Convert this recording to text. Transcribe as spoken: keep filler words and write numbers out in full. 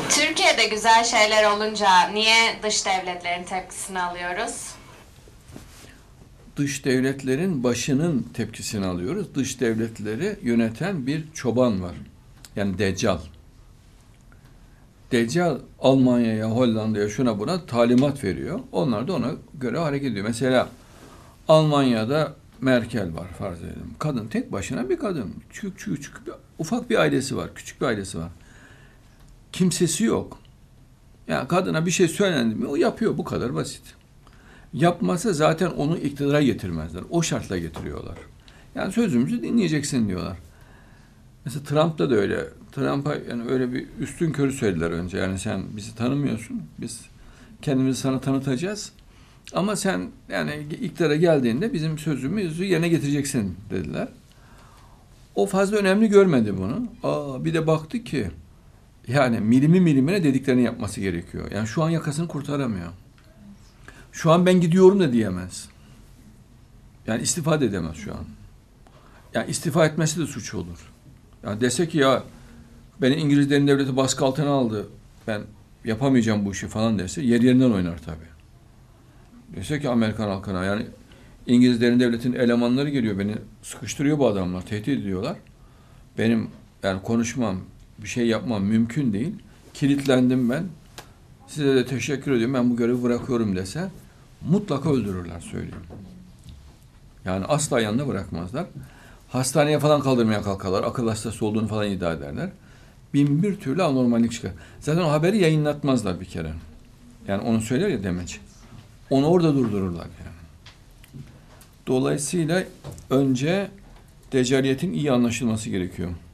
Türkiye'de güzel şeyler olunca niye dış devletlerin tepkisini alıyoruz? Dış devletlerin başının tepkisini alıyoruz. Dış devletleri yöneten bir çoban var. Yani Deccal. Deccal Almanya'ya, Hollanda'ya, şuna buna talimat veriyor. Onlar da ona göre hareket ediyor. Mesela Almanya'da Merkel var farz edelim. Kadın tek başına bir kadın. Küçük küçük, küçük bir, ufak bir ailesi var. Küçük bir ailesi var. Kimsesi yok. Yani kadına bir şey söylendi mi o yapıyor. Bu kadar basit. Yapmasa zaten onu iktidara getirmezler. O şartla getiriyorlar. Yani sözümüzü dinleyeceksin diyorlar. Mesela Trump'ta da öyle. Trump'a yani öyle bir üstün körü söylediler önce. Yani sen bizi tanımıyorsun. Biz kendimizi sana tanıtacağız. Ama sen yani iktidara geldiğinde bizim sözümüzü yerine getireceksin dediler. O fazla önemli görmedi bunu. Aa, bir de baktı ki yani milimi milimine dediklerini yapması gerekiyor. Yani şu an yakasını kurtaramıyor. Şu an ben gidiyorum da diyemez. Yani istifa da edemez şu an. Yani istifa etmesi de suç olur. Yani dese ki ya beni İngilizlerin devleti baskı altına aldı. Ben yapamayacağım bu işi falan dese yer yerinden oynar tabii. Dese ki Amerikan halkına yani İngilizlerin devletin elemanları geliyor beni sıkıştırıyor bu adamlar. Tehdit ediyorlar. Benim yani konuşmam, bir şey yapmam mümkün değil. Kilitlendim ben. Size de teşekkür ediyorum. Ben bu görevi bırakıyorum dese mutlaka öldürürler söyleyeyim. Yani asla yanında bırakmazlar. Hastaneye falan kaldırmaya kalkarlar. Akıl hastası olduğunu falan iddia ederler. Bin bir türlü anormallik çıkar. Zaten o haberi yayınlatmazlar bir kere. Yani onu söyler ya demeç. Onu orada durdururlar yani. Dolayısıyla önce deccaliyetin iyi anlaşılması gerekiyor.